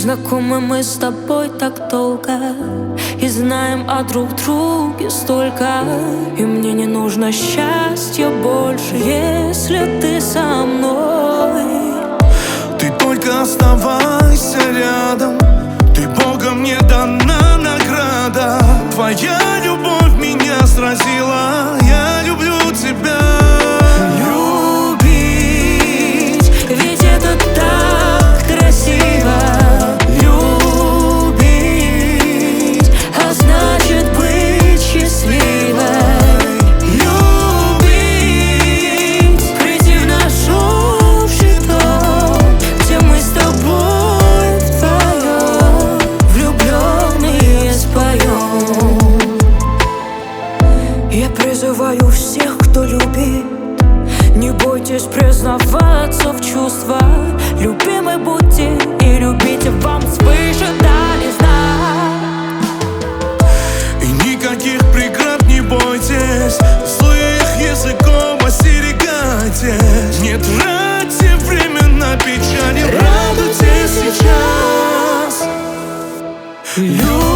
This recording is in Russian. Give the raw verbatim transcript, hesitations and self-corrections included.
Знакомы мы с тобой так долго и знаем о друг друге столько. И мне не нужно счастья больше, если ты со мной. Ты только оставайся рядом, ты Богом мне дана награда. Твоя любовь меня сразила, я люблю тебя. Любить, ведь это так красиво. Любить, а значит быть счастливой. Любить, прийти в наш общий дом, где мы с тобой вдвоем влюбленные споем. Я призываю всех, кто любит, не бойтесь признаваться в чувствах. Любимы будьте и любите, вам свыше дали знак. И никаких преград не бойтесь, злых языком остерегайтесь. Не тратьте время на печали, радуйтесь сейчас.